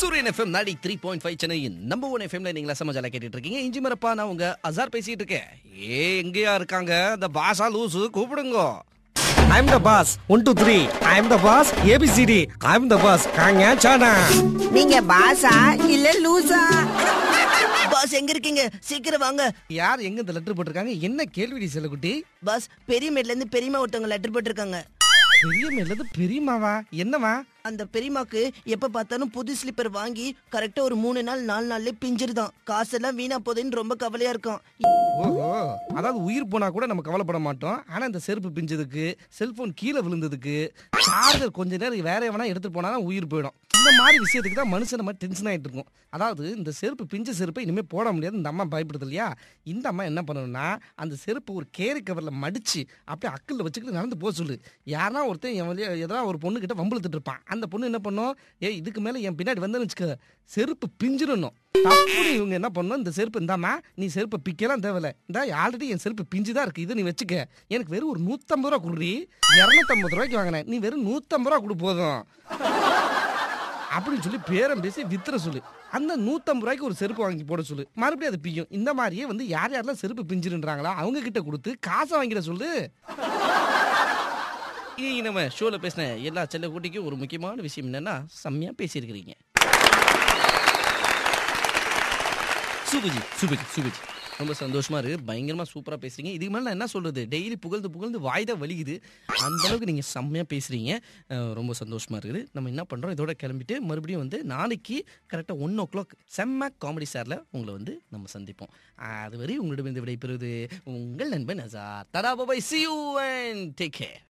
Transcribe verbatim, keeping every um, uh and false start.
சூரியன் எஃப்எம் நாடி three point five சென்னையின் நம்பர் ஒன் எஃப்எம்ல நீங்களா சமாஜால கேட்டுட்டு இருக்கீங்க. இஞ்சி மரப்பா நான் உங்க அசார் பேசிட்டு இருக்கேன். ஏ எங்கேயா இருக்காங்க இந்த பாசா லூசு கூப்பிடுங்க. I am the boss. one two three. I am the boss. A B C D. I am the boss. காங்க சானா. நீங்க பாஸா இல்ல லூசா? பாஸ் எங்க இருக்கீங்க? சீக்கிரம் வாங்க. யார் எங்க இந்த லெட்டர் போட்டிருக்காங்க? என்ன கேள்விடி செல்லக்குட்டி? பாஸ் பெரியமேட்ல இருந்து பெரியமா ஒருத்தவங்க லெட்டர் போட்டிருக்காங்க. பெரிய மேலது பெரியமாவா? என்னவா? அந்த பெரியமாக்கு எப்ப பார்த்தாலும் புது ஸ்லிப்பர் வாங்கி கரெக்டா ஒரு மூணு நாள் நாலு நாள்ல பிஞ்சிருதான். காசெல்லாம் வீணா போகுதுன்னு ரொம்ப கவலையா இருக்கும். ஓஹோ, அதாவது உயிர் போனா கூட நம்ம கவலைப்பட மாட்டோம். ஆனா இந்த செருப்பு பிஞ்சதுக்கு, செல்போன் கீழே விழுந்ததுக்கு, சார்ஜர் கொஞ்ச நேரம் வேற எவனா எடுத்துட்டு போனா உயிர் போயிடும். இந்த மாதிரி விஷயத்துக்கு தான் மனுஷன் நம்ம டென்ஷன் ஆகிட்டு இருக்கும். அதாவது இந்த செருப்பு பிஞ்ச செருப்பை இனிமேல் போட முடியாது. இந்த அம்மா பயப்படுது இல்லையா? இந்த அம்மா என்ன பண்ணணும்னா அந்த செருப்பு ஒரு கேரி கவரில் மடிச்சு அப்படியே அக்கில் வச்சுக்கிட்டு நடந்து போக சொல்லு. யாருன்னா ஒருத்தன் என் வழியா எதனா ஒரு பொண்ணு கிட்ட வம்புழுத்துட்டு இருப்பான். அந்த பொண்ணு என்ன பண்ணும், ஏ இதுக்கு மேலே என் பின்னாடி வந்து வச்சுக்க செருப்பு பிஞ்சிடணும். அப்படி இவங்க என்ன பண்ணணும், இந்த செருப்பு இந்தாமா நீ செருப்பை பிக்கலாம் தேவையில்ல, இந்த ஆல்ரெடி என் செருப்பு பிஞ்சு தான் இருக்கு, இதை நீ வச்சுக்க, எனக்கு வெறும் ஒரு நூற்றம்பது ரூபா கொடுறி, இரநூத்தம்பது ரூபாய்க்கு வாங்கினேன், நீ வெறும் நூற்றம்பது ரூபா கொடு போதும் அப்படின்னு சொல்லி பேரம் பேசி வித்துற சொல்லு. அந்த நூற்றம்பது ரூபாய்க்கு ஒரு செருப்பு வாங்கி போட சொல்லு. மறுபடியும் அது பியும். இந்த மாதிரியே வந்து யார் யாரெல்லாம் செருப்பு பிஞ்சிருன்றாங்களா அவங்க கிட்ட கொடுத்து காசை வாங்கிட சொல்லு. இனி நம்ம ஷோல பேசின எல்லா செல்ல கூட்டிக்கும் ஒரு முக்கியமான விஷயம் என்னன்னா, செம்மையா பேசியிருக்கிறீங்க. சுபஜி சுபஜி சுபஜி ரொம்ப சந்தோஷமா இருக்கு. பயங்கரமா சூப்பரா பேசுறீங்க. இதுக்கு மேல நான் என்ன சொல்றது, டெய்லி புகழ்ந்து புகழ்ந்து வாய்தான் வலிக்குது. அந்த அளவுக்கு நீங்க செம்மையா பேசுறீங்க. ரொம்ப சந்தோஷமா இருக்குது. நம்ம என்ன பண்றோம், இதோட கிளம்பிட்டு மறுபடியும் வந்து நாளைக்கு கரெக்டா ஒன் ஓ கிளாக் செம்ம காமெடி சார்ல உங்களை வந்து நம்ம சந்திப்போம். அதுவரை உங்களிடம் விடைபெறுவது உங்கள் நண்பன் அசார். தடா பாய், see you and take care.